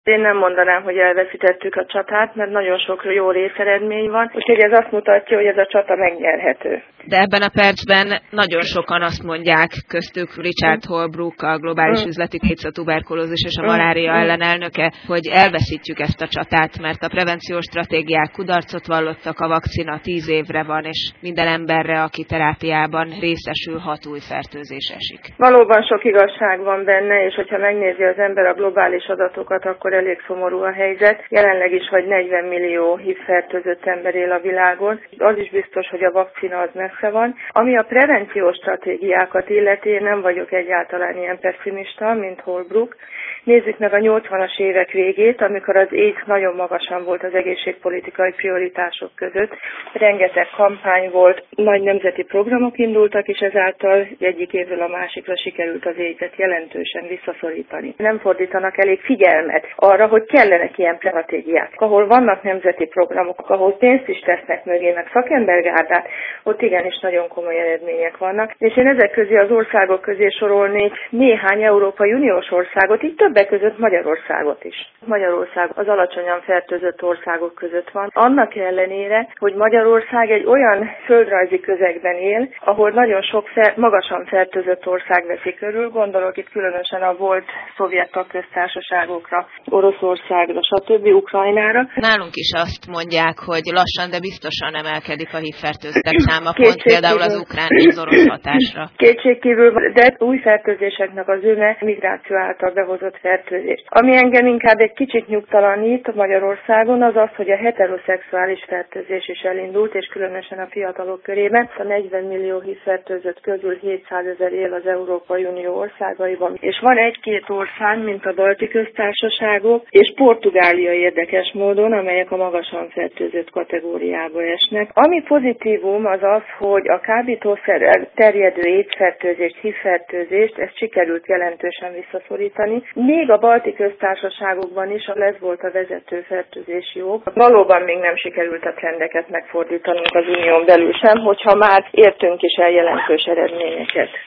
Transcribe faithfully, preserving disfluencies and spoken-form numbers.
Én nem mondanám, hogy elveszítettük a csatát, mert nagyon sok jó részeredmény van, úgyhogy ez azt mutatja, hogy ez a csata megnyerhető. De ebben a percben nagyon sokan azt mondják, köztük Richard Holbrooke, a globális mm. üzleti kéz, a tuberkulózis és a malária mm. ellen elnöke, hogy elveszítjük ezt a csatát, mert a prevenciós stratégiák kudarcot vallottak, a vakcina tíz évre van, és minden emberre, aki terápiában részesül, hat új fertőzés esik. Valóban sok igazság van benne, és hogyha megnézi az ember a globális adatokat, akkor elég szomorú a helyzet. Jelenleg is vagy negyven millió hív fertőzött ember él a világon. Az is biztos, hogy a vakcina az messze van. Ami a prevenciós stratégiákat illeti, én nem vagyok egyáltalán ilyen pessimista, mint Holbrooke. Nézzük meg a nyolcvanas évek végét, amikor az AIDS nagyon magasan volt az egészségpolitikai prioritások között. Rengeteg kampány volt, nagy nemzeti programok indultak, és ezáltal egyik évről a másikra sikerült az AIDS-et jelentősen visszaszorítani. Nem fordítanak elég figyelmet arra, hogy kellenek ilyen stratégiák. Ahol vannak nemzeti programok, ahol pénzt is tesznek mögé, meg szakembergárdát, ott igenis nagyon komoly eredmények vannak. És én ezek közé az országok közé sorolnék néhány Európai Uniós országot, így többek között Magyarországot is. Magyarország az alacsonyan fertőzött országok között van. Annak ellenére, hogy Magyarország egy olyan földrajzi közegben él, ahol nagyon sok fer- magasan fertőzött ország veszi körül, gondolok itt különösen a volt szovjet tagköztársaságokra, Oroszországra, stb. Ukrajnára. Nálunk is azt mondják, hogy lassan, de biztosan emelkedik a hívfertőztek száma, pont például az ukrán és az orosz hatásra. Kétségkívül, de új fertőzéseknek az öme migráció által behozott fertőzés. Ami engem inkább egy kicsit nyugtalanít Magyarországon, az az, hogy a heteroszexuális fertőzés is elindult, és különösen a fiatalok körében. A negyven millió hívfertőzött közül hétszázezer él az Európai Unió országaiban. És van egy-két ország, mint a balti köztársaságok, és Portugália érdekes módon, amelyek a magasan fertőzött kategóriába esnek. Ami pozitívum az az, hogy a kábítószerrel terjedő étfertőzést, hívfertőzést, ezt sikerült jelentősen visszaszorítani. Még a balti köztársaságokban is ez volt a vezető fertőzési ok. Valóban még nem sikerült a trendeket megfordítanunk az unión belül sem, hogyha már értünk is el jelentős eredményeket.